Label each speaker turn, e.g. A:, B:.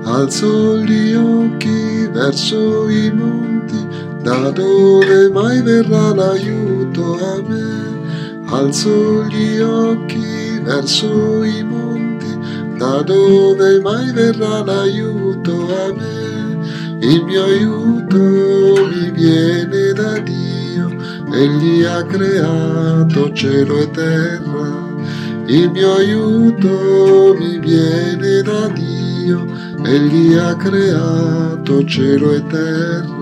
A: Alzo gli occhi verso i monti, da dove mai verrà l'aiuto a me? Alzo gli occhi verso i monti, da dove mai verrà l'aiuto a me? Il mio aiuto mi viene da Dio, Egli ha creato cielo e terra. Il mio aiuto mi viene da Dio, Egli ha creato cielo e terra.